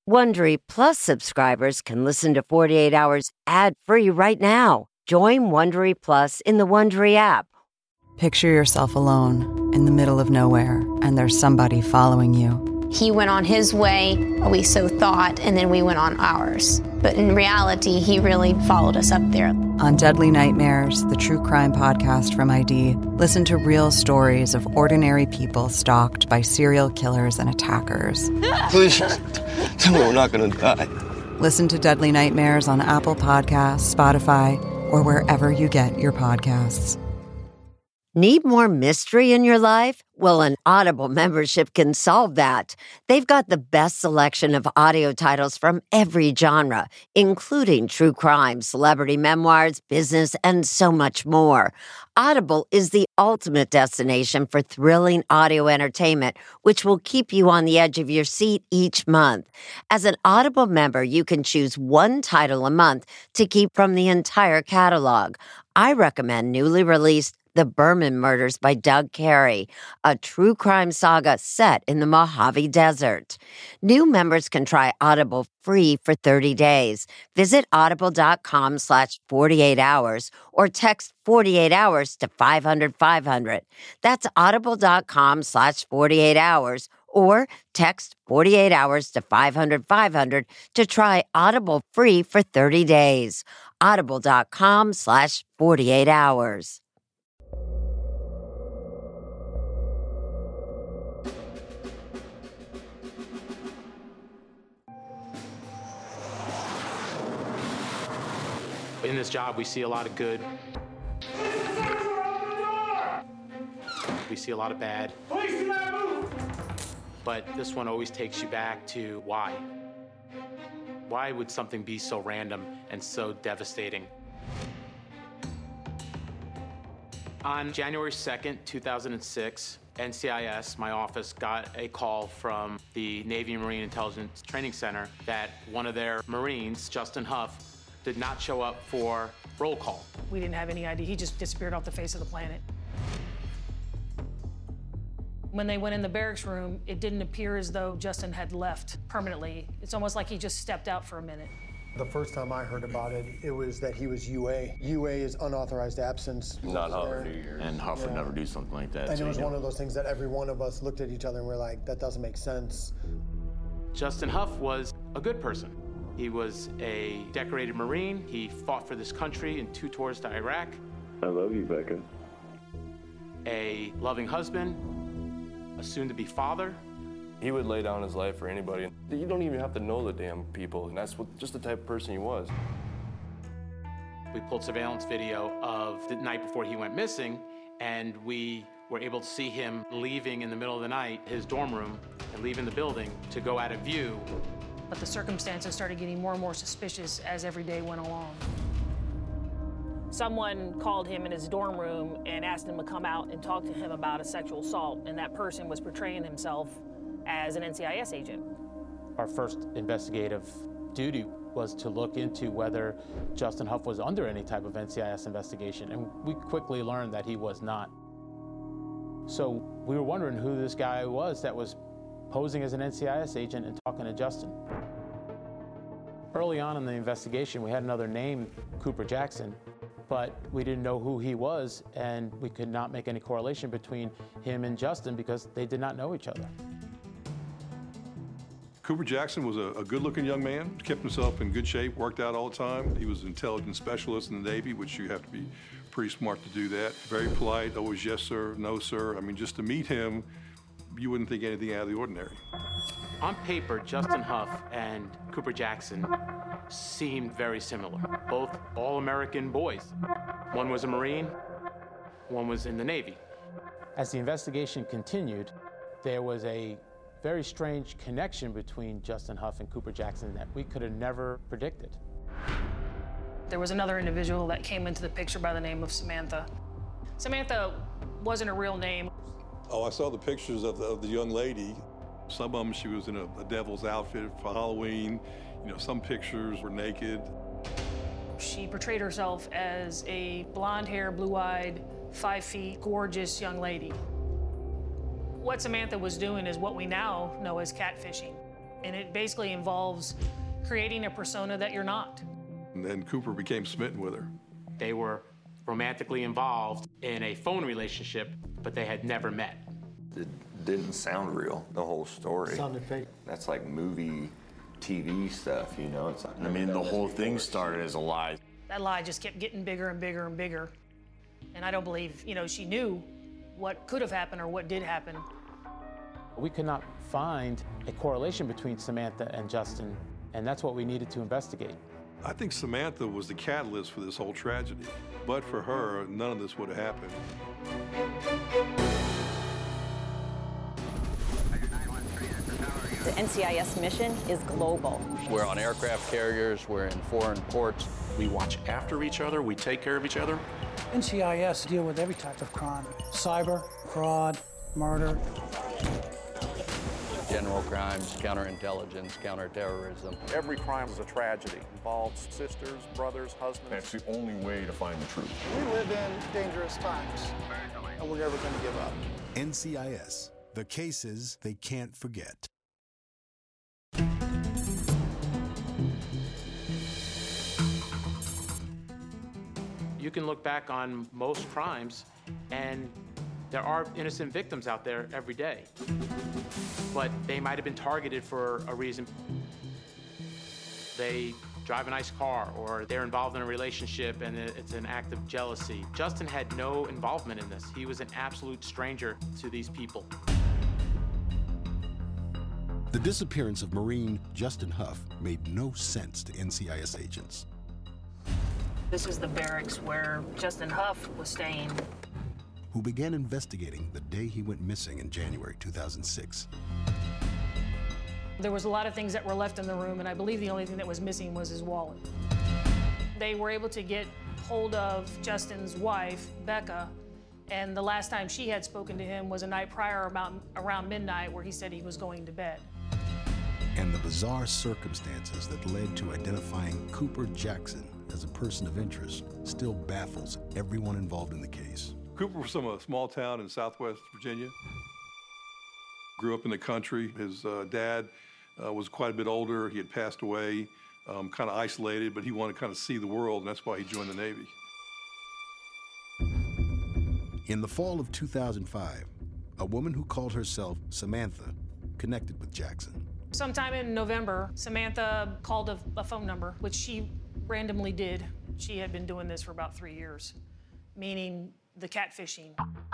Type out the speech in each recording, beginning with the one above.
Wondery Plus subscribers can listen to 48 Hours ad-free right now. Join Wondery Plus in the Wondery app. Picture yourself alone in the middle of nowhere, and there's somebody following you. He went on his way, we so thought, and then we went on ours. But in reality, he really followed us up there. On Deadly Nightmares, the true crime podcast from ID, listen to real stories of ordinary people stalked by serial killers and attackers. Please, tell me we're not going to die. Listen to Deadly Nightmares on Apple Podcasts, Spotify, or wherever you get your podcasts. Need more mystery in your life? Well, an Audible membership can solve that. They've got the best selection of audio titles from every genre, including true crime, celebrity memoirs, business, and so much more. Audible is the ultimate destination for thrilling audio entertainment, which will keep you on the edge of your seat each month. As an Audible member, you can choose one title a month to keep from the entire catalog. I recommend newly released The Berman Murders by Doug Carey, a true crime saga set in the Mojave Desert. New members can try Audible free for 30 days. Visit audible.com/48 hours or text 48 hours to 500-500. That's audible.com/48 hours or text 48 hours to 500-500 to try Audible free for 30 days. Audible.com/48 hours. In this job, we see a lot of good. We see a lot of bad. Police do not move! But this one always takes you back to why. Why would something be so random and so devastating? On January 2nd, 2006, NCIS, my office, got a call from the Navy Marine Intelligence Training Center that one of their Marines, Justin Huff, did not show up for roll call. We didn't have any idea. He just disappeared off the face of the planet. When they went in the barracks room, it didn't appear as though Justin had left permanently. It's almost like he just stepped out for a minute. The first time I heard about it, it was that he was UA. UA is unauthorized absence. Not Huff. And Huff would never do something like that. And it was one of those things that every one of us looked at each other and we're like, that doesn't make sense. Justin Huff was a good person. He was a decorated Marine. He fought for this country in 2 tours to Iraq. I love you, Becca. A loving husband, a soon-to-be father. He would lay down his life for anybody. You don't even have to know the damn people, and that's just the type of person he was. We pulled surveillance video of the night before he went missing, and we were able to see him leaving in the middle of the night, his dorm room, and leaving the building to go out of view. But the circumstances started getting more and more suspicious as every day went along. Someone called him in his dorm room and asked him to come out and talk to him about a sexual assault, and that person was portraying himself as an NCIS agent. Our first investigative duty was to look into whether Justin Huff was under any type of NCIS investigation, and we quickly learned that he was not. So we were wondering who this guy was that was posing as an NCIS agent and talking to Justin. Early on in the investigation, we had another name, Cooper Jackson, but we didn't know who he was, and we could not make any correlation between him and Justin because they did not know each other. Cooper Jackson was a good-looking young man, kept himself in good shape, worked out all the time. He was an intelligence specialist in the Navy, which you have to be pretty smart to do that. Very polite, always yes sir, no sir. I mean, just to meet him, you wouldn't think anything out of the ordinary. On paper, Justin Huff and Cooper Jackson seemed very similar. Both all-American boys. One was a Marine, one was in the Navy. As the investigation continued, there was a very strange connection between Justin Huff and Cooper Jackson that we could have never predicted. There was another individual that came into the picture by the name of Samantha. Samantha wasn't a real name. Oh, I saw the pictures of the young lady. Some of them, she was in a devil's outfit for Halloween. You know, some pictures were naked. She portrayed herself as a blonde-haired, blue-eyed, 5 feet, gorgeous young lady. What Samantha was doing is what we now know as catfishing. And it basically involves creating a persona that you're not. And then Cooper became smitten with her. They were romantically involved in a phone relationship, but they had never met. It didn't sound real, the whole story. It sounded fake. That's like movie, TV stuff, you know? I mean, the whole thing started as a lie. That lie just kept getting bigger and bigger and bigger. And I don't believe, she knew what could have happened or what did happen. We could not find a correlation between Samantha and Justin, and that's what we needed to investigate. I think Samantha was the catalyst for this whole tragedy. But for her, none of this would have happened. The NCIS mission is global. We're on aircraft carriers, we're in foreign ports. We watch after each other, we take care of each other. NCIS deal with every type of crime: cyber, fraud, murder. General crimes, counterintelligence, counterterrorism. Every crime is a tragedy. Involves sisters, brothers, husbands. That's the only way to find the truth. We live in dangerous times, and we're never going to give up. NCIS, the cases they can't forget. You can look back on most crimes, and there are innocent victims out there every day. But they might have been targeted for a reason. They drive a nice car, or they're involved in a relationship and it's an act of jealousy. Justin had no involvement in this. He was an absolute stranger to these people. The disappearance of Marine Justin Huff made no sense to NCIS agents. This is the barracks where Justin Huff was staying. Who began investigating the day he went missing in January 2006. There was a lot of things that were left in the room, and I believe the only thing that was missing was his wallet. They were able to get hold of Justin's wife, Becca, and the last time she had spoken to him was a night prior, around midnight, where he said he was going to bed. And the bizarre circumstances that led to identifying Cooper Jackson as a person of interest still baffles everyone involved in the case. Cooper was from a small town in southwest Virginia. Grew up in the country. His dad was quite a bit older. He had passed away, kind of isolated, but he wanted to kind of see the world, and that's why he joined the Navy. In the fall of 2005, a woman who called herself Samantha connected with Jackson. Sometime in November, Samantha called a phone number, which she randomly did. She had been doing this for about 3 years, meaning the catfishing.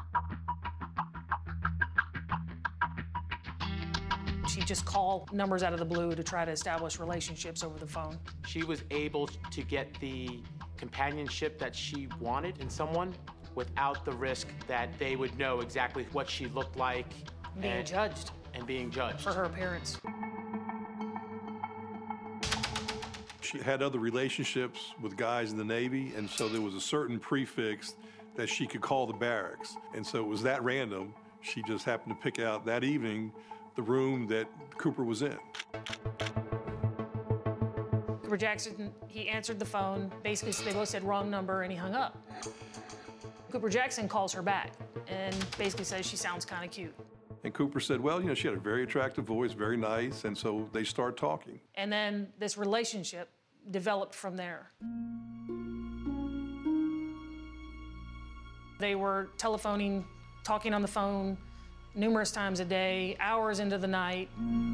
She just called numbers out of the blue to try to establish relationships over the phone. She was able to get the companionship that she wanted in someone without the risk that they would know exactly what she looked like. Being judged. And being judged. For her appearance. She had other relationships with guys in the Navy, and so there was a certain prefix that she could call the barracks. And so it was that random. She just happened to pick out that evening the room that Cooper was in. Cooper Jackson, he answered the phone. Basically, they both said wrong number, and he hung up. Cooper Jackson calls her back and basically says she sounds kind of cute. And Cooper said, well, she had a very attractive voice, very nice, and so they start talking. And then this relationship developed from there. They were telephoning, talking on the phone numerous times a day, hours into the night.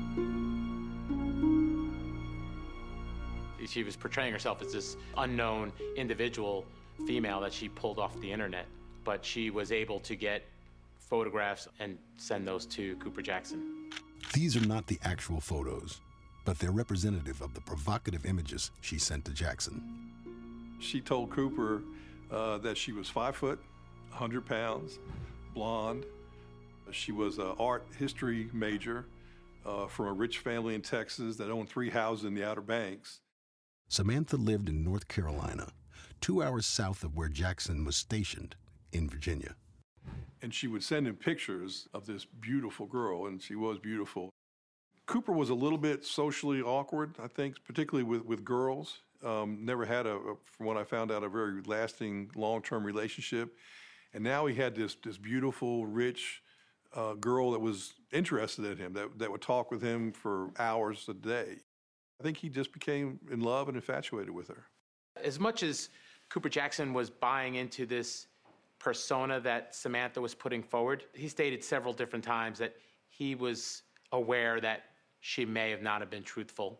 She was portraying herself as this unknown individual female that she pulled off the internet, but she was able to get photographs and send those to Cooper Jackson. These are not the actual photos, but they're representative of the provocative images she sent to Jackson. She told Cooper that she was 5 foot, 100 pounds, blonde. She was an art history major from a rich family in Texas that owned 3 houses in the Outer Banks. Samantha lived in North Carolina, 2 hours south of where Jackson was stationed in Virginia. And she would send him pictures of this beautiful girl, and she was beautiful. Cooper was a little bit socially awkward, I think, particularly with girls. Never had, from what I found out, a very lasting, long-term relationship. And now he had this beautiful, rich, a girl that was interested in him, that would talk with him for hours a day. I think he just became in love and infatuated with her. As much as Cooper Jackson was buying into this persona that Samantha was putting forward, he stated several different times that he was aware that she may have not have been truthful.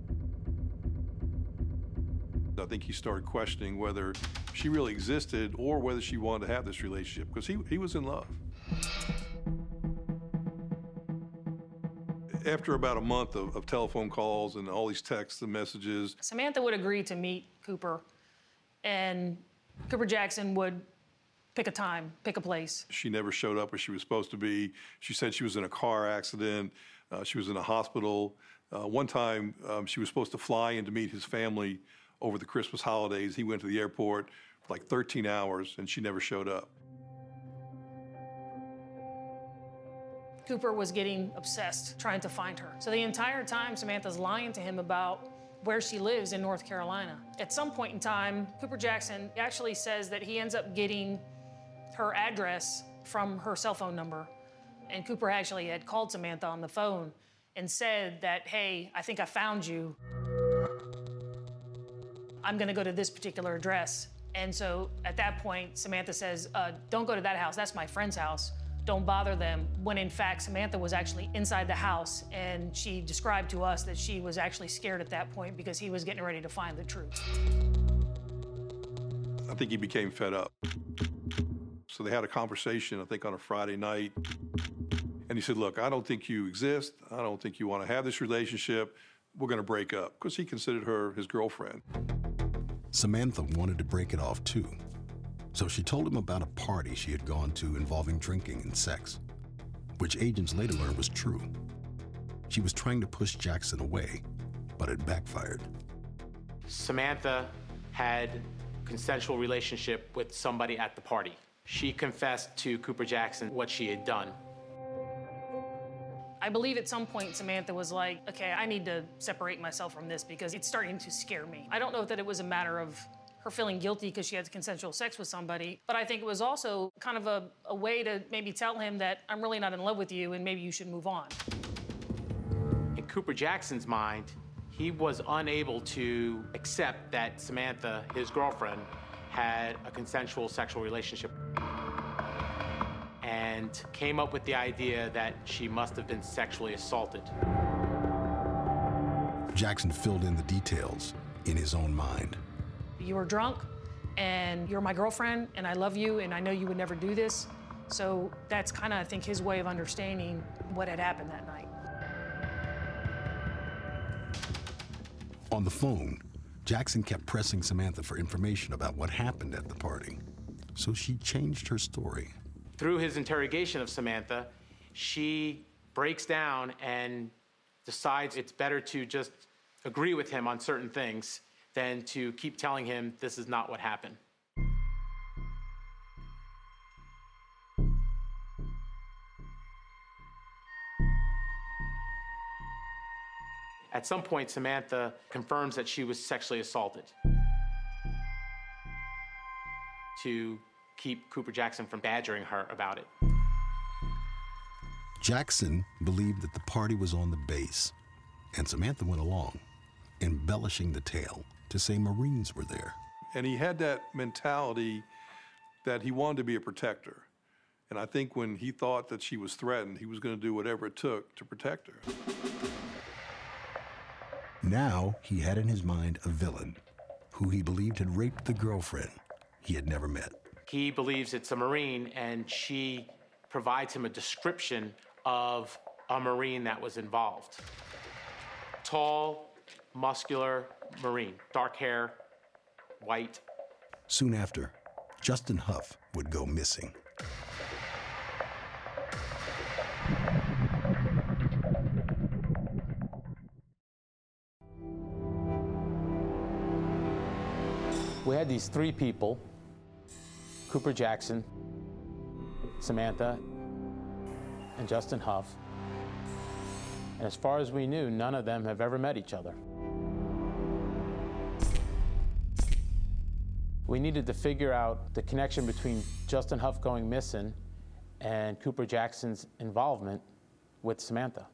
I think he started questioning whether she really existed or whether she wanted to have this relationship, because he was in love. After about a month of telephone calls and all these texts and messages, Samantha would agree to meet Cooper, and Cooper Jackson would pick a time, pick a place. She never showed up where she was supposed to be. She said she was in a car accident. She was in a hospital. One time, she was supposed to fly in to meet his family over the Christmas holidays. He went to the airport for like 13 hours, and she never showed up. Cooper was getting obsessed trying to find her. So the entire time, Samantha's lying to him about where she lives in North Carolina. At some point in time, Cooper Jackson actually says that he ends up getting her address from her cell phone number. And Cooper actually had called Samantha on the phone and said that, hey, I think I found you. I'm gonna go to this particular address. And so at that point, Samantha says, don't go to that house, that's my friend's house. Don't bother them, when in fact, Samantha was actually inside the house, and she described to us that she was actually scared at that point because he was getting ready to find the truth. I think he became fed up. So they had a conversation, I think on a Friday night, and he said, look, I don't think you exist. I don't think you want to have this relationship. We're going to break up, because he considered her his girlfriend. Samantha wanted to break it off too. So she told him about a party she had gone to involving drinking and sex, which agents later learned was true. She was trying to push Jackson away, but it backfired. Samantha had a consensual relationship with somebody at the party. She confessed to Cooper Jackson what she had done. I believe at some point Samantha was like, okay, I need to separate myself from this because it's starting to scare me. I don't know that it was a matter of her feeling guilty because she had consensual sex with somebody, but I think it was also kind of a way to maybe tell him that I'm really not in love with you and maybe you should move on. In Cooper Jackson's mind, he was unable to accept that Samantha, his girlfriend, had a consensual sexual relationship and came up with the idea that she must have been sexually assaulted. Jackson filled in the details in his own mind. You were drunk, and you're my girlfriend, and I love you, and I know you would never do this. So that's kind of, I think, his way of understanding what had happened that night. On the phone, Jackson kept pressing Samantha for information about what happened at the party. So she changed her story. Through his interrogation of Samantha, she breaks down and decides it's better to just agree with him on certain things than to keep telling him this is not what happened. At some point, Samantha confirms that she was sexually assaulted to keep Cooper Jackson from badgering her about it. Jackson believed that the party was on the base, and Samantha went along, embellishing the tale to say Marines were there. And he had that mentality that he wanted to be a protector. And I think when he thought that she was threatened, he was going to do whatever it took to protect her. Now he had in his mind a villain who he believed had raped the girlfriend he had never met. He believes it's a Marine, and she provides him a description of a Marine that was involved. Tall, muscular Marine, dark hair, white. Soon after, Justin Huff would go missing. We had these three people, Cooper Jackson, Samantha, and Justin Huff. And as far as we knew, none of them have ever met each other. We needed to figure out the connection between Justin Huff going missing and Cooper Jackson's involvement with Samantha.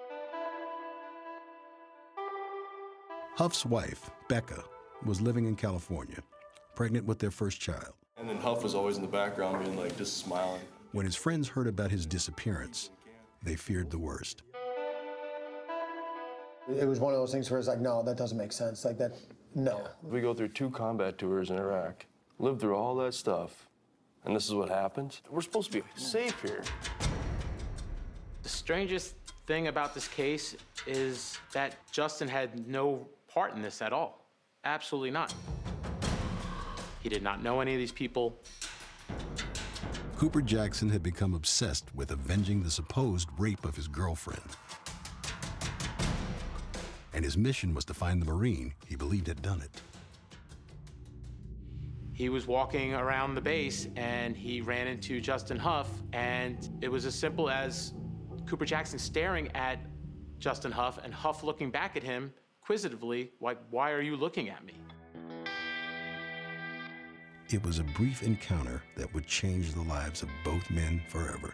Huff's wife, Becca, was living in California, pregnant with their first child. And then Huff was always in the background being like, just smiling. When his friends heard about his disappearance, they feared the worst. It was one of those things where it's like, no, that doesn't make sense. Like that, no. We go through 2 combat tours in Iraq, lived through all that stuff, and this is what happens? We're supposed to be safe here. The strangest thing about this case is that Justin had no part in this at all. Absolutely not. He did not know any of these people. Cooper Jackson had become obsessed with avenging the supposed rape of his girlfriend. And his mission was to find the Marine he believed had done it. He was walking around the base and he ran into Justin Huff, and it was as simple as Cooper Jackson staring at Justin Huff and Huff looking back at him inquisitively, like, why are you looking at me? It was a brief encounter that would change the lives of both men forever.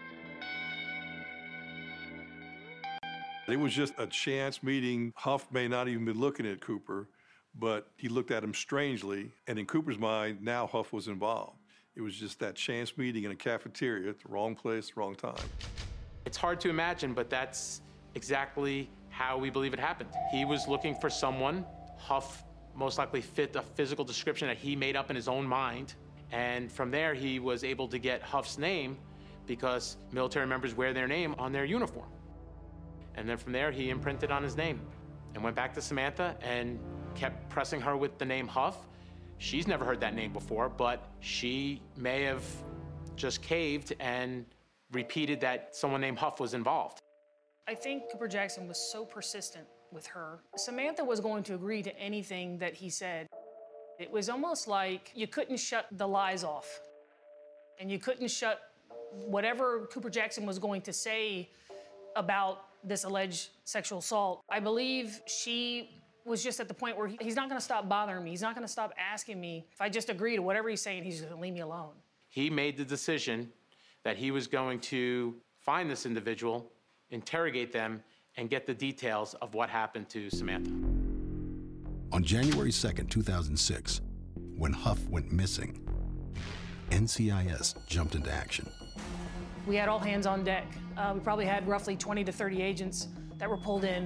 It was just a chance meeting. Huff may not even be looking at Cooper, but he looked at him strangely, and in Cooper's mind, now Huff was involved. It was just that chance meeting in a cafeteria at the wrong place, wrong time. It's hard to imagine, but that's exactly how we believe it happened. He was looking for someone. Huff most likely fit a physical description that he made up in his own mind. And from there, he was able to get Huff's name because military members wear their name on their uniform. And then from there, he imprinted on his name and went back to Samantha and kept pressing her with the name Huff. She's never heard that name before, but she may have just caved and repeated that someone named Huff was involved. I think Cooper Jackson was so persistent with her. Samantha was going to agree to anything that he said. It was almost like you couldn't shut the lies off, and you couldn't shut whatever Cooper Jackson was going to say about this alleged sexual assault. I believe she was just at the point where he's not gonna stop bothering me. He's not gonna stop asking me. If I just agree to whatever he's saying, he's just gonna leave me alone. He made the decision that he was going to find this individual, interrogate them, and get the details of what happened to Samantha. On January 2nd, 2006, when Huff went missing, NCIS jumped into action. We had all hands on deck. We probably had roughly 20 to 30 agents that were pulled in.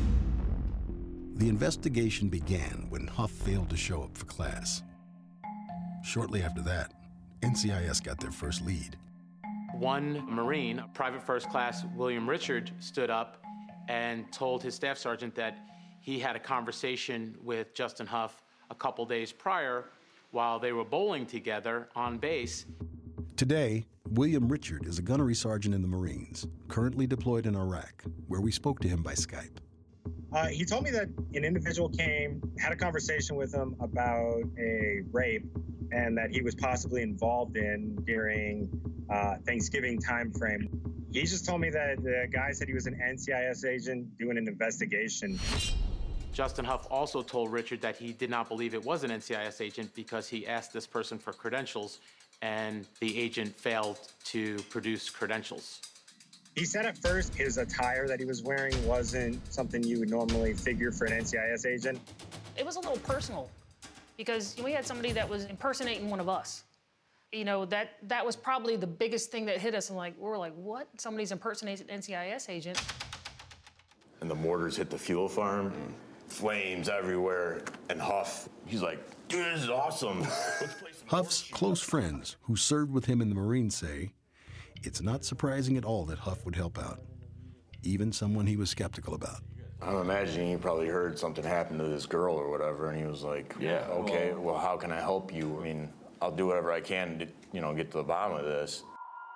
The investigation began when Huff failed to show up for class. Shortly after that, NCIS got their first lead. One Marine, Private First Class William Richard, stood up and told his staff sergeant that he had a conversation with Justin Huff a couple days prior while they were bowling together on base. Today, William Richard is a gunnery sergeant in the Marines, currently deployed in Iraq, where we spoke to him by Skype. He told me that an individual came, had a conversation with him about a rape, and that he was possibly involved in during Thanksgiving time frame. He just told me that the guy said he was an NCIS agent doing an investigation. Justin Huff also told Richard that he did not believe it was an NCIS agent because he asked this person for credentials and the agent failed to produce credentials. He said at first his attire that he was wearing wasn't something you would normally figure for an NCIS agent. It was a little personal because we had somebody that was impersonating one of us. You know, that was probably the biggest thing that hit us, and we were like, what? Somebody's impersonating an NCIS agent. And the mortars hit the fuel farm, flames everywhere, and Huff, he's like, dude, this is awesome. Huff's close friends who served with him in the Marines say, it's not surprising at all that Huff would help out, even someone he was skeptical about. I'm imagining he probably heard something happen to this girl or whatever, and he was like, yeah, okay, well, how can I help you? I mean, I'll do whatever I can to, get to the bottom of this.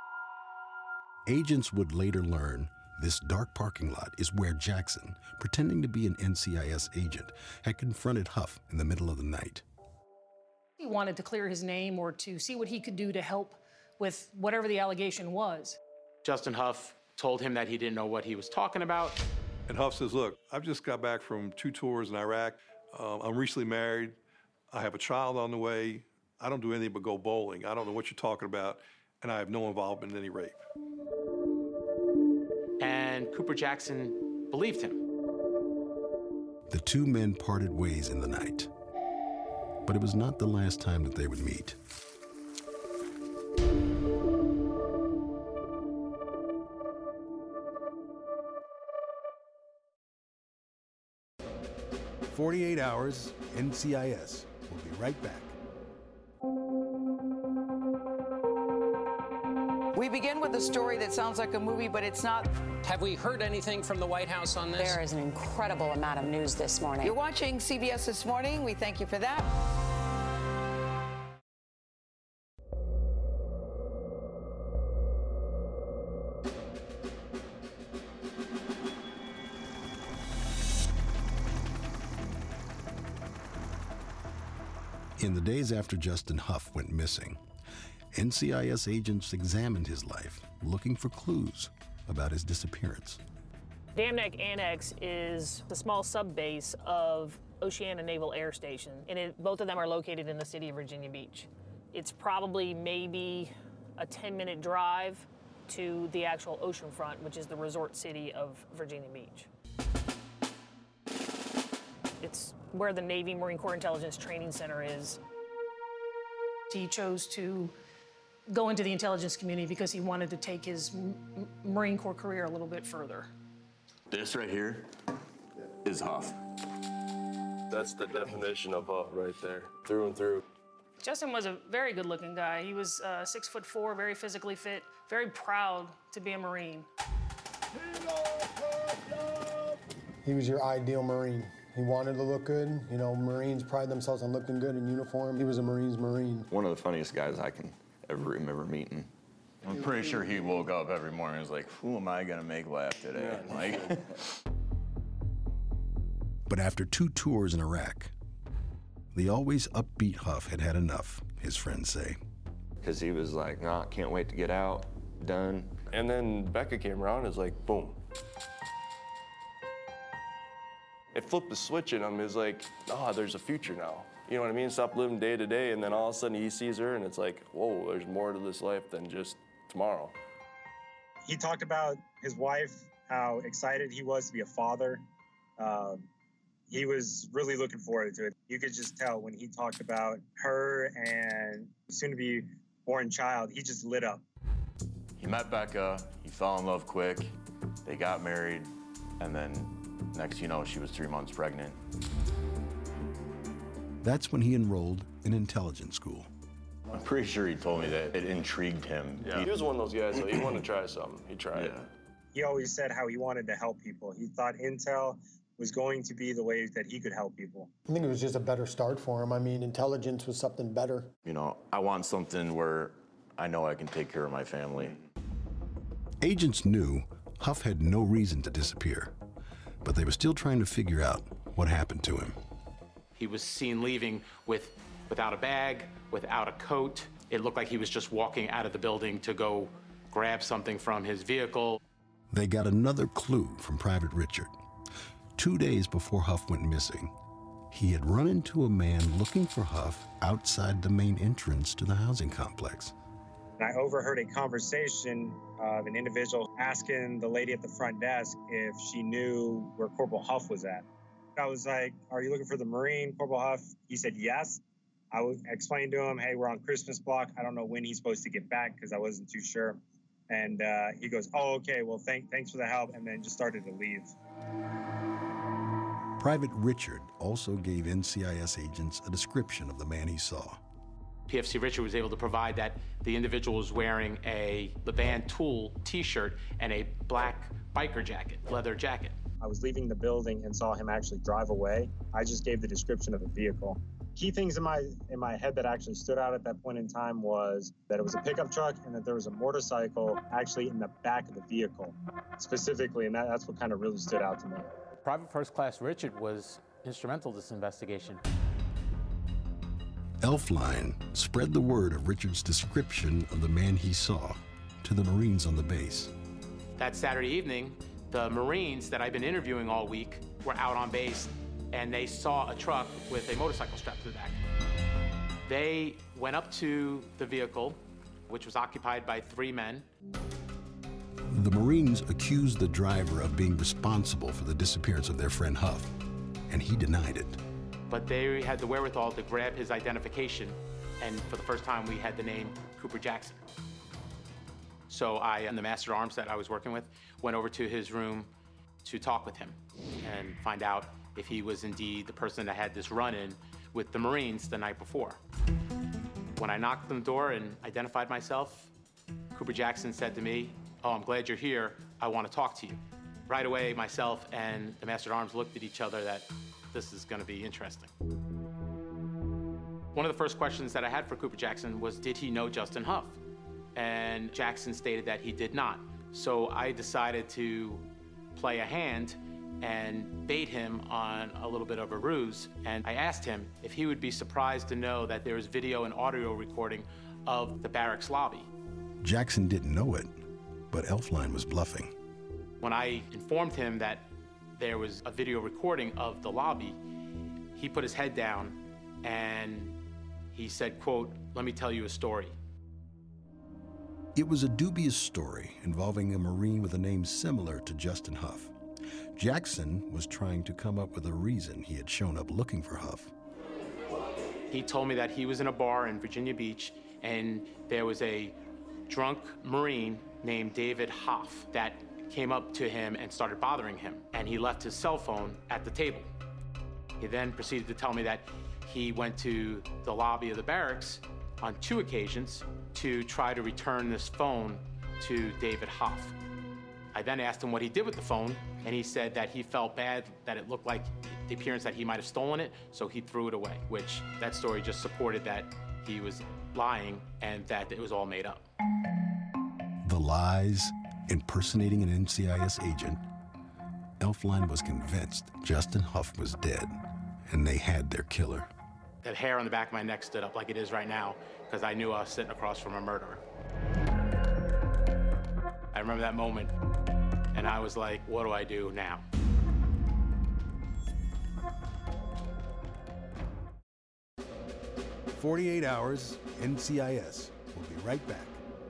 Agents would later learn this dark parking lot is where Jackson, pretending to be an NCIS agent, had confronted Huff in the middle of the night. He wanted to clear his name or to see what he could do to help with whatever the allegation was. Justin Huff told him that he didn't know what he was talking about. And Huff says, look, I've just got back from 2 tours in Iraq. I'm recently married. I have a child on the way. I don't do anything but go bowling. I don't know what you're talking about. and I have no involvement in any rape. And Cooper Jackson believed him. The two men parted ways in the night, but it was not the last time that they would meet. "48 Hours, NCIS." We'll be right back. We begin with a story that sounds like a movie, but it's not. Have we heard anything from the White House on this? There is an incredible amount of news this morning. You're watching CBS This Morning. We thank you for that. In the days after Justin Huff went missing, NCIS agents examined his life, looking for clues about his disappearance. Dam Neck Annex is the small sub-base of Oceana Naval Air Station, and both of them are located in the city of Virginia Beach. It's probably maybe a 10-minute drive to the actual oceanfront, which is the resort city of Virginia Beach. It's where the Navy Marine Corps Intelligence Training Center is. He chose to go into the intelligence community because he wanted to take his Marine Corps career a little bit further. This right here is Huff. That's the definition of Huff right there, through and through. Justin was a very good-looking guy. He was 6'4", very physically fit, very proud to be a Marine. He was your ideal Marine. He wanted to look good. You know, Marines pride themselves on looking good in uniform. He was a Marine's Marine. One of the funniest guys I can ever remember meeting. I'm pretty sure he woke up every morning and was like, who am I gonna make laugh today? Yeah. Like. But after 2 tours in Iraq, the always upbeat Huff had had enough, his friends say. Because he was like, nah, can't wait to get out, done. And then Becca came around and was like, boom. It flipped the switch in him. It was like, there's a future now. You know what I mean? Stop living day to day, and then all of a sudden he sees her, and it's like, whoa, there's more to this life than just tomorrow. He talked about his wife, how excited he was to be a father. He was really looking forward to it. You could just tell when he talked about her and soon-to-be born child, he just lit up. He met Becca, he fell in love quick, they got married, and then next you know, she was 3 months pregnant. That's when he enrolled in intelligence school. I'm pretty sure he told me that it intrigued him. Yeah. He was one of those guys that he wanted to try something. He tried it. He always said how he wanted to help people. He thought intel was going to be the way that he could help people. I think it was just a better start for him. I mean, intelligence was something better. You know, I want something where I know I can take care of my family. Agents knew Huff had no reason to disappear, but they were still trying to figure out what happened to him. He was seen leaving without a bag, without a coat. It looked like he was just walking out of the building to go grab something from his vehicle. They got another clue from Private Richard. 2 days before Huff went missing, he had run into a man looking for Huff outside the main entrance to the housing complex. And I overheard a conversation of an individual asking the lady at the front desk if she knew where Corporal Huff was at. I was like, are you looking for the Marine, Corporal Huff? He said yes. I explained to him, hey, we're on Christmas block. I don't know when he's supposed to get back because I wasn't too sure. And he goes, oh, okay, well, thanks for the help, and then just started to leave. Private Richard also gave NCIS agents a description of the man he saw. PFC Richard was able to provide that the individual was wearing a Levan Tool t-shirt and a black biker jacket, leather jacket. I was leaving the building and saw him actually drive away. I just gave the description of the vehicle. Key things in my head that actually stood out at that point in time was that it was a pickup truck and that there was a motorcycle actually in the back of the vehicle specifically, and that's what kind of really stood out to me. Private First Class Richard was instrumental in this investigation. Elfline spread the word of Richard's description of the man he saw to the Marines on the base. That Saturday evening, the Marines that I've been interviewing all week were out on base, and they saw a truck with a motorcycle strapped to the back. They went up to the vehicle, which was occupied by 3 men. The Marines accused the driver of being responsible for the disappearance of their friend Huff, and he denied it. But they had the wherewithal to grab his identification, and for the first time we had the name Cooper Jackson. So I and the Master at Arms that I was working with went over to his room to talk with him and find out if he was indeed the person that had this run-in with the Marines the night before. When I knocked on the door and identified myself, Cooper Jackson said to me, "Oh, I'm glad you're here. I want to talk to you." Right away, myself and the Master at Arms looked at each other that this is going to be interesting. One of the first questions that I had for Cooper Jackson was, did he know Justin Huff? And Jackson stated that he did not. So I decided to play a hand and bait him on a little bit of a ruse. And I asked him if he would be surprised to know that there was video and audio recording of the barracks lobby. Jackson didn't know it, but Elfline was bluffing. When I informed him that there was a video recording of the lobby, he put his head down and he said, quote, "Let me tell you a story." It was a dubious story involving a Marine with a name similar to Justin Huff. Jackson was trying to come up with a reason he had shown up looking for Huff. He told me that he was in a bar in Virginia Beach and there was a drunk Marine named David Hoff that came up to him and started bothering him, and he left his cell phone at the table. He then proceeded to tell me that he went to the lobby of the barracks on 2 occasions to try to return this phone to David Hoff. I then asked him what he did with the phone, and he said that he felt bad, that it looked like the appearance that he might have stolen it, so he threw it away, which that story just supported that he was lying and that it was all made up. The lies, impersonating an NCIS agent, Elfline was convinced Justin Huff was dead, and they had their killer. The hair on the back of my neck stood up like it is right now, because I knew I was sitting across from a murderer. I remember that moment, and I was like, what do I do now? "48 Hours, NCIS." We'll be right back.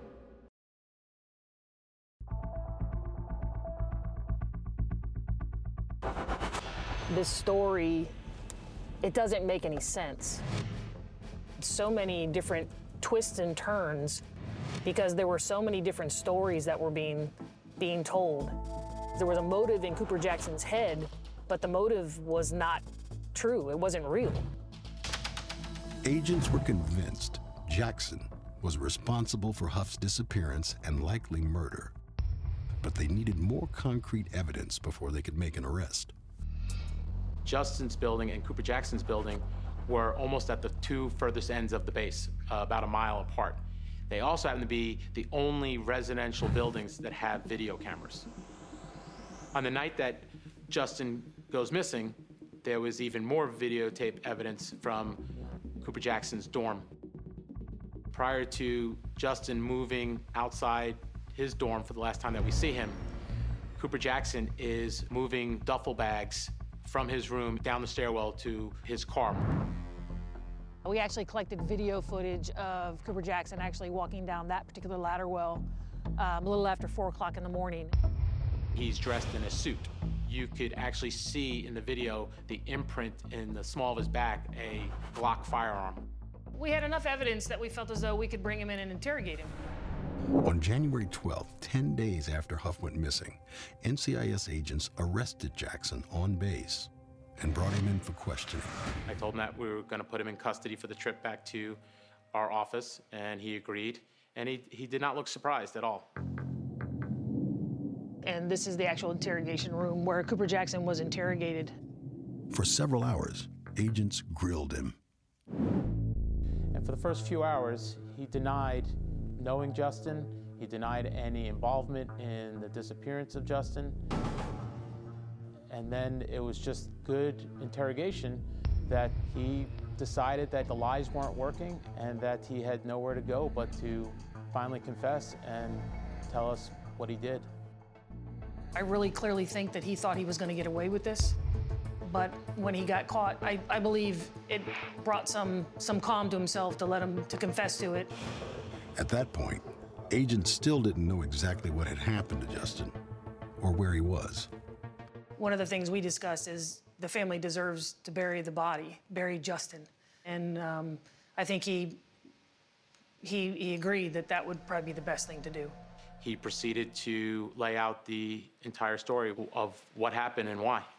This story, it doesn't make any sense. So many different twists and turns because there were so many different stories that were being told. There was a motive in Cooper Jackson's head, but the motive was not true. It wasn't real. Agents were convinced Jackson was responsible for Huff's disappearance and likely murder, but they needed more concrete evidence before they could make an arrest. Justin's building and Cooper Jackson's building were almost at the 2 furthest ends of the base, about a mile apart. They also happen to be the only residential buildings that have video cameras. On the night that Justin goes missing, there was even more videotape evidence from Cooper Jackson's dorm. Prior to Justin moving outside his dorm for the last time that we see him, Cooper Jackson is moving duffel bags from his room down the stairwell to his car. We actually collected video footage of Cooper Jackson actually walking down that particular ladder well a little after 4 o'clock in the morning. He's dressed in a suit. You could actually see in the video the imprint in the small of his back, a Glock firearm. We had enough evidence that we felt as though we could bring him in and interrogate him. On January 12th, 10 days after Huff went missing, NCIS agents arrested Jackson on base and brought him in for questioning. I told him that we were going to put him in custody for the trip back to our office, and he agreed, and he did not look surprised at all. And this is the actual interrogation room where Cooper Jackson was interrogated. For several hours, agents grilled him. And for the first few hours, he denied knowing Justin. He denied any involvement in the disappearance of Justin. And then it was just good interrogation that he decided that the lies weren't working and that he had nowhere to go but to finally confess and tell us what he did. I really clearly think that he thought he was going to get away with this. But when he got caught, I believe it brought some calm to himself to let him to confess to it. At that point, agents still didn't know exactly what had happened to Justin or where he was. One of the things we discussed is the family deserves to bury the body, bury Justin. And I think he agreed that that would probably be the best thing to do. He proceeded to lay out the entire story of what happened and why.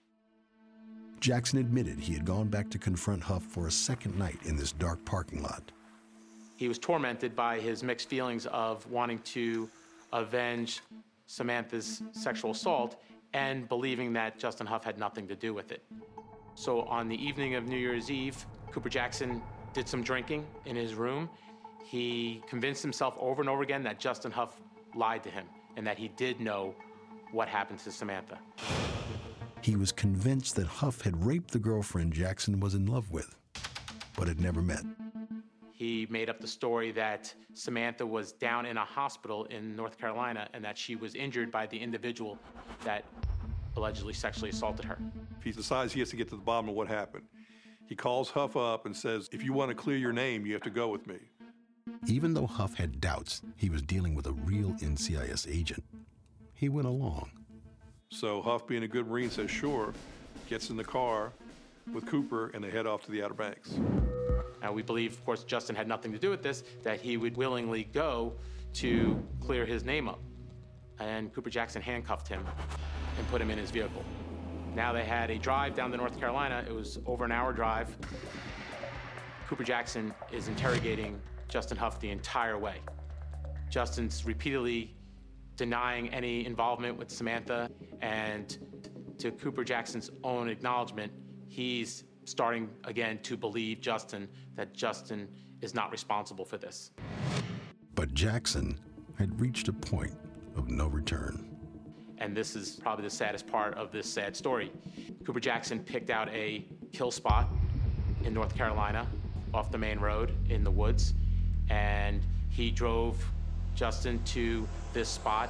Jackson admitted he had gone back to confront Huff for a second night in this dark parking lot. He was tormented by his mixed feelings of wanting to avenge Samantha's sexual assault and believing that Justin Huff had nothing to do with it. So on the evening of New Year's Eve, Cooper Jackson did some drinking in his room. He convinced himself over and over again that Justin Huff lied to him and that he did know what happened to Samantha. He was convinced that Huff had raped the girlfriend Jackson was in love with, but had never met. He made up the story that Samantha was down in a hospital in North Carolina and that she was injured by the individual that allegedly sexually assaulted her. He decides he has to get to the bottom of what happened. He calls Huff up and says, if you want to clear your name, you have to go with me. Even though Huff had doubts he was dealing with a real NCIS agent, he went along. So Huff, being a good Marine, says, sure, gets in the car with Cooper, and they head off to the Outer Banks. Now, we believe, of course, Justin had nothing to do with this, that he would willingly go to clear his name up. And Cooper Jackson handcuffed him and put him in his vehicle. Now they had a drive down to North Carolina. It was over an hour drive. Cooper Jackson is interrogating Justin Huff the entire way. Justin's repeatedly denying any involvement with Samantha, and to Cooper Jackson's own acknowledgement, he's starting again to believe Justin, that Justin is not responsible for this. But Jackson had reached a point of no return. And this is probably the saddest part of this sad story. Cooper Jackson picked out a kill spot in North Carolina off the main road in the woods, and he drove Justin to this spot.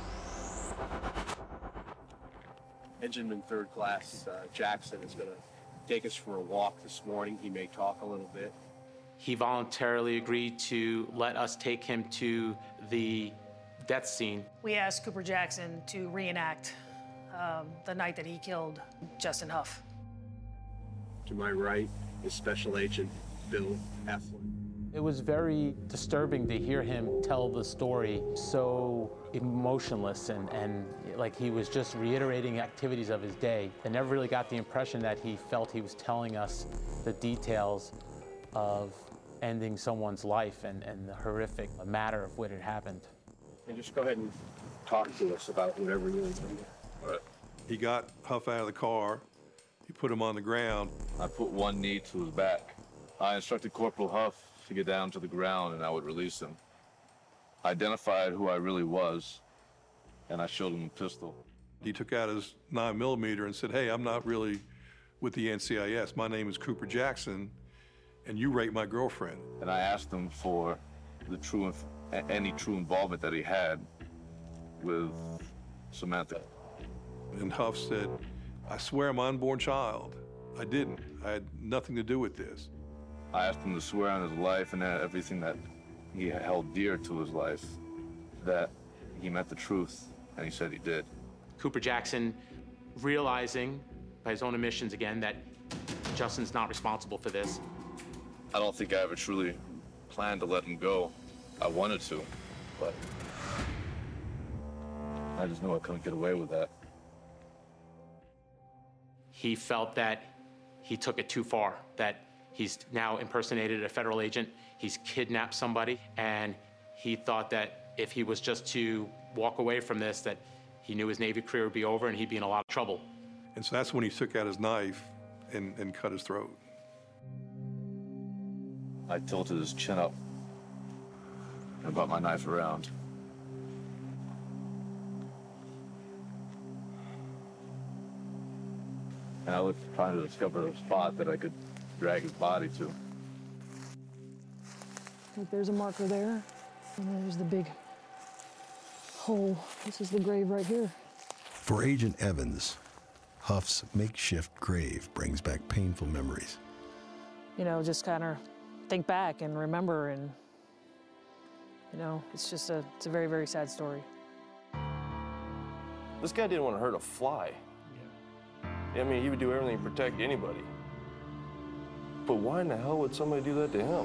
Engineman Third Class Jackson is going to take us for a walk this morning. He may talk a little bit. He voluntarily agreed to let us take him to the death scene. We asked Cooper Jackson to reenact the night that he killed Justin Huff. To my right is Special Agent Bill Eflin. It was very disturbing to hear him tell the story so emotionless and like he was just reiterating activities of his day. I never really got the impression that he felt he was telling us the details of ending someone's life and the horrific matter of what had happened. And just go ahead and talk to us about whatever you want to do. All right. He got Huff out of the car. He put him on the ground. I put one knee to his back. I instructed Corporal Huff to get down to the ground and I would release him. I identified who I really was, and I showed him a pistol. He took out his 9mm and said, hey, I'm not really with the NCIS. My name is Cooper Jackson, and you raped my girlfriend. And I asked him for any true involvement that he had with Samantha. And Huff said, I swear I'm an unborn child. I didn't. I had nothing to do with this. I asked him to swear on his life and everything that he held dear to his life, that he meant the truth, and he said he did. Cooper Jackson, realizing by his own admissions again that Justin's not responsible for this. I don't think I ever truly planned to let him go. I wanted to, but I just knew I couldn't get away with that. He felt that he took it too far, that he's now impersonated a federal agent, he's kidnapped somebody, and he thought that if he was just to walk away from this, that he knew his Navy career would be over and he'd be in a lot of trouble. And so that's when he took out his knife and cut his throat. I tilted his chin up and brought my knife around. And I was trying to discover a spot that I could drag his body to. Like there's a marker there, and there's the big hole. This is the grave right here. For Agent Evans, Huff's makeshift grave brings back painful memories. You know, just kind of think back and remember, and You know, it's a very, very sad story. This guy didn't want to hurt a fly. I mean, he would do everything to protect anybody. But why in the hell would somebody do that to him?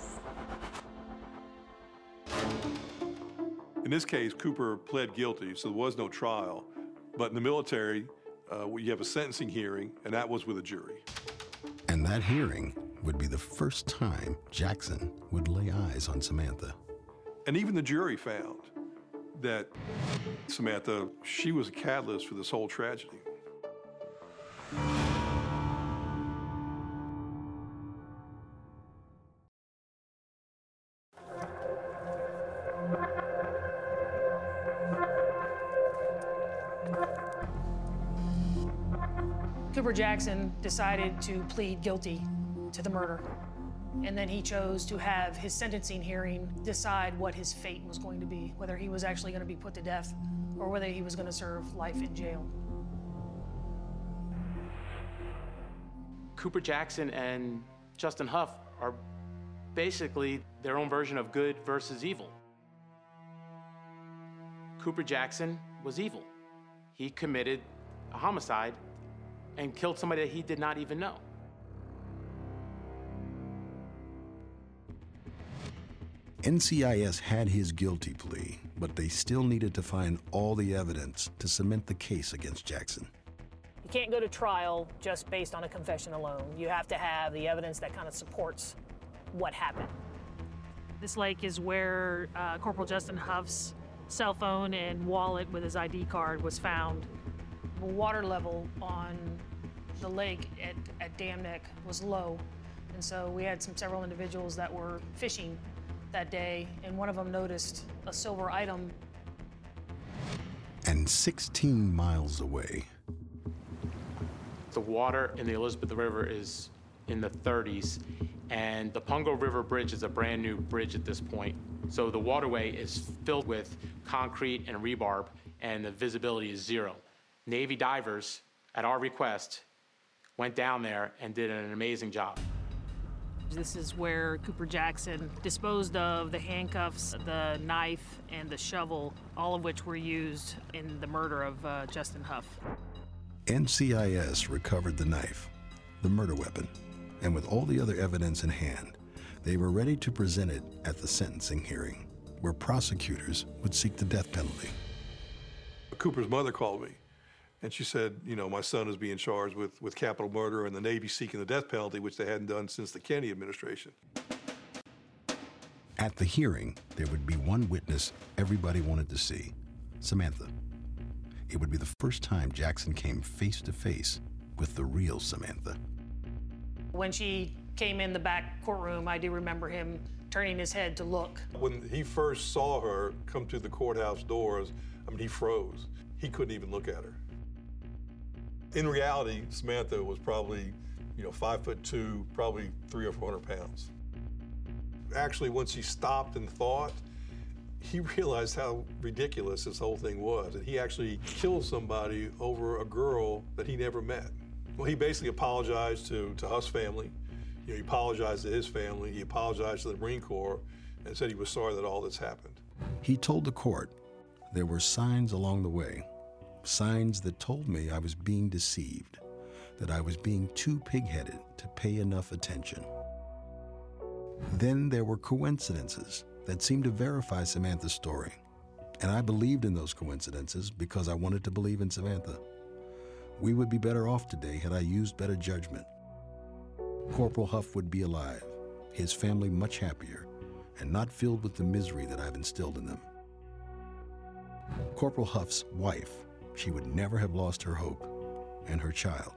In this case, Cooper pled guilty, so there was no trial. But in the military, you have a sentencing hearing, and that was with a jury. And that hearing would be the first time Jackson would lay eyes on Samantha. And even the jury found that Samantha, she was a catalyst for this whole tragedy. Cooper Jackson decided to plead guilty to the murder. And then he chose to have his sentencing hearing decide what his fate was going to be, whether he was actually going to be put to death or whether he was going to serve life in jail. Cooper Jackson and Justin Huff are basically their own version of good versus evil. Cooper Jackson was evil. He committed a homicide and killed somebody that he did not even know. NCIS had his guilty plea, but they still needed to find all the evidence to cement the case against Jackson. You can't go to trial just based on a confession alone. You have to have the evidence that kind of supports what happened. This lake is where Corporal Justin Huff's cell phone and wallet with his ID card was found. The water level on the lake at Dam Neck was low, and so we had several individuals that were fishing that day, and one of them noticed a silver item. And 16 miles away, The water in the Elizabeth River is in the 30s, and the Pungo River Bridge is a brand new bridge at this point. So the waterway is filled with concrete and rebarb, and the visibility is zero. Navy divers, at our request, went down there and did an amazing job. This is where Cooper Jackson disposed of the handcuffs, the knife, and the shovel, all of which were used in the murder of Justin Huff. NCIS recovered the knife, the murder weapon, and with all the other evidence in hand, they were ready to present it at the sentencing hearing, where prosecutors would seek the death penalty. Cooper's mother called me, and she said, you know, my son is being charged with capital murder and the Navy seeking the death penalty, which they hadn't done since the Kennedy administration. At the hearing, there would be one witness everybody wanted to see, Samantha. It would be the first time Jackson came face to face with the real Samantha. When she came in the back courtroom, I do remember him turning his head to look. When he first saw her come to the courthouse doors, I mean, he froze. He couldn't even look at her. In reality, Samantha was probably, 5'2", probably 300 or 400 pounds. Actually, once he stopped and thought, he realized how ridiculous this whole thing was. And he actually killed somebody over a girl that he never met. Well, he basically apologized to Huff's family. He apologized to his family. He apologized to the Marine Corps and said he was sorry that all this happened. He told the court there were signs along the way, signs that told me I was being deceived, that I was being too pig-headed to pay enough attention. Then there were coincidences that seemed to verify Samantha's story, and I believed in those coincidences because I wanted to believe in Samantha. We would be better off today had I used better judgment. Corporal Huff would be alive, his family much happier, and not filled with the misery that I've instilled in them. Corporal Huff's wife, she would never have lost her hope, and her child,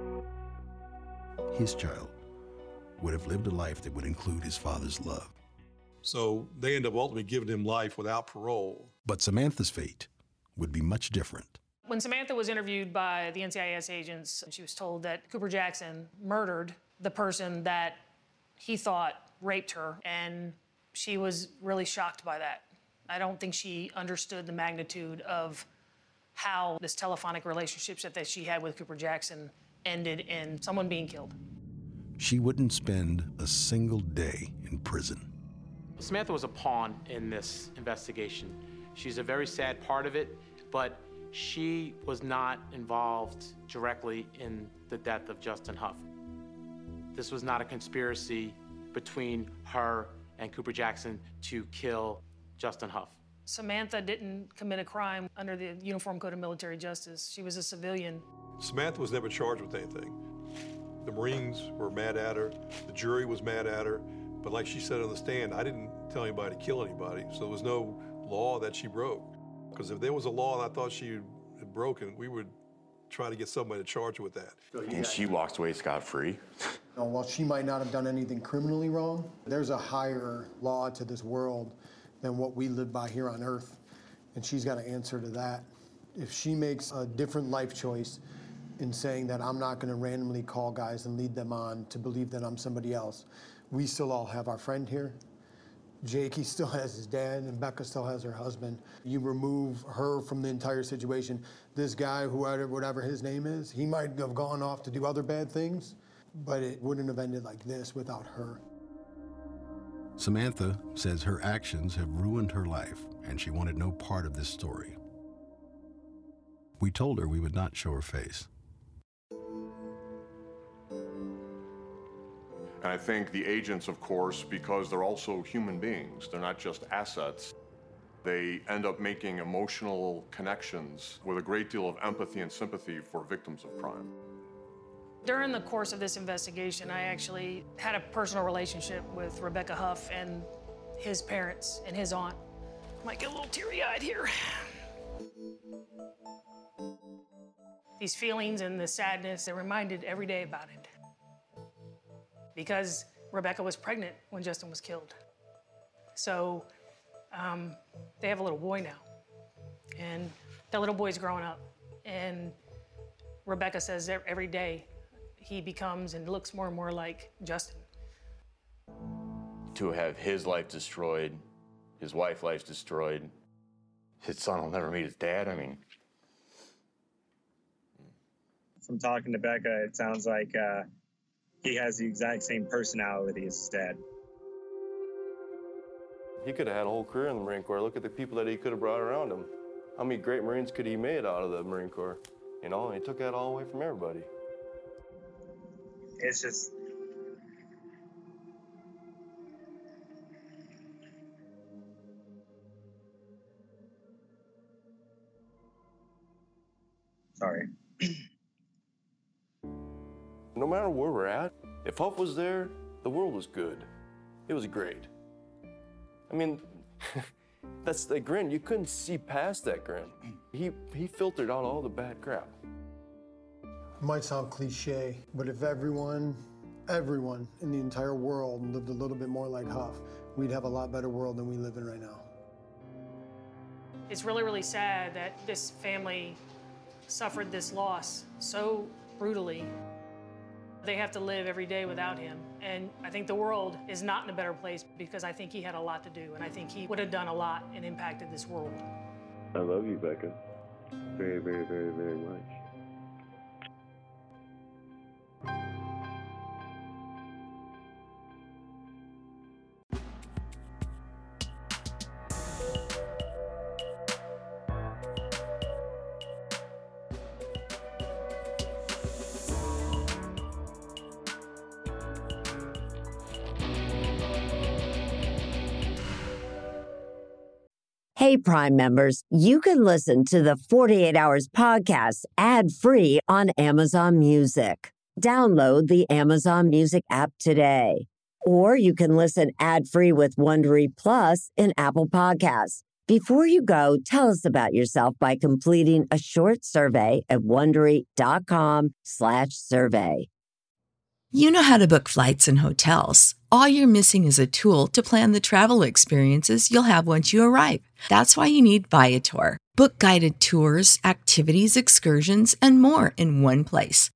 his child, would have lived a life that would include his father's love. So they end up ultimately giving him life without parole. But Samantha's fate would be much different. When Samantha was interviewed by the NCIS agents, she was told that Cooper Jackson murdered the person that he thought raped her, and she was really shocked by that. I don't think she understood the magnitude of how this telephonic relationship that she had with Cooper Jackson ended in someone being killed. She wouldn't spend a single day in prison. Samantha was a pawn in this investigation. She's a very sad part of it, but she was not involved directly in the death of Justin Huff. This was not a conspiracy between her and Cooper Jackson to kill Justin Huff. Samantha didn't commit a crime under the Uniform Code of Military Justice. She was a civilian. Samantha was never charged with anything. The Marines were mad at her, the jury was mad at her, but like she said on the stand, I didn't tell anybody to kill anybody, so there was no law that she broke. Because if there was a law that I thought she had broken, we would try to get somebody to charge her with that. And she walked away scot-free. While she might not have done anything criminally wrong, there's a higher law to this world than what we live by here on Earth, and she's got to answer to that. If she makes a different life choice in saying that I'm not going to randomly call guys and lead them on to believe that I'm somebody else, we still all have our friend here. Jakey still has his dad, and Becca still has her husband. You remove her from the entire situation. This guy, whatever his name is, he might have gone off to do other bad things, but it wouldn't have ended like this without her. Samantha says her actions have ruined her life, and she wanted no part of this story. We told her we would not show her face. And I think the agents, of course, because they're also human beings, they're not just assets, they end up making emotional connections with a great deal of empathy and sympathy for victims of crime. During the course of this investigation, I actually had a personal relationship with Rebecca Huff and his parents and his aunt. Might get a little teary-eyed here. These feelings and the sadness, they're reminded every day about it. Because Rebecca was pregnant when Justin was killed. So they have a little boy now. And that little boy's growing up. And Rebecca says every day he becomes and looks more and more like Justin. To have his life destroyed, his wife's life destroyed, his son will never meet his dad, I mean. From talking to Becca, it sounds like he has the exact same personality as his dad. He could have had a whole career in the Marine Corps. Look at the people that he could have brought around him. How many great Marines could he made out of the Marine Corps? You know, and he took that all away from everybody. It's just... Sorry. No matter where we're at, if Huff was there, the world was good. It was great. I mean, that's the grin. You couldn't see past that grin. He filtered out all the bad crap. It might sound cliche, but if everyone in the entire world lived a little bit more like Huff, we'd have a lot better world than we live in right now. It's really, really sad that this family suffered this loss so brutally. They have to live every day without him. And I think the world is not in a better place because I think he had a lot to do, and I think he would have done a lot and impacted this world. I love you, Becca. Very, very, very, very much. Hey, Prime members, you can listen to the 48 Hours podcast ad-free on Amazon Music. Download the Amazon Music app today. Or you can listen ad-free with Wondery Plus in Apple Podcasts. Before you go, tell us about yourself by completing a short survey at Wondery.com/survey. You know how to book flights and hotels. All you're missing is a tool to plan the travel experiences you'll have once you arrive. That's why you need Viator. Book guided tours, activities, excursions, and more in one place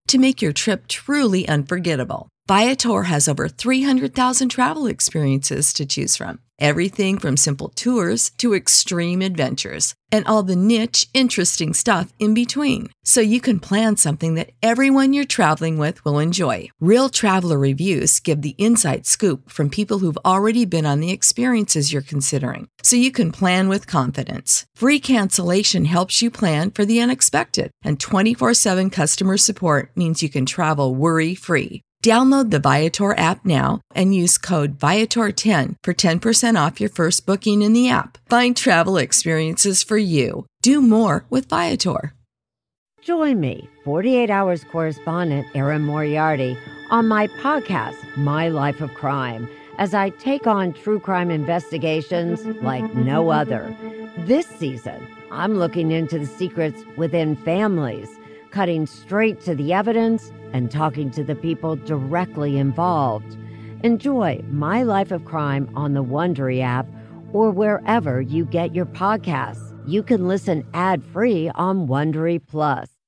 to make your trip truly unforgettable. Viator has over 300,000 travel experiences to choose from. Everything from simple tours to extreme adventures and all the niche, interesting stuff in between. So you can plan something that everyone you're traveling with will enjoy. Real traveler reviews give the inside scoop from people who've already been on the experiences you're considering. So you can plan with confidence. Free cancellation helps you plan for the unexpected. And 24/7 customer support means you can travel worry-free. Download the Viator app now and use code Viator10 for 10% off your first booking in the app. Find travel experiences for you. Do more with Viator. Join me, 48 Hours correspondent Erin Moriarty, on my podcast, My Life of Crime, as I take on true crime investigations like no other. This season, I'm looking into the secrets within families, cutting straight to the evidence and talking to the people directly involved. Enjoy My Life of Crime on the Wondery app or wherever you get your podcasts. You can listen ad-free on Wondery Plus.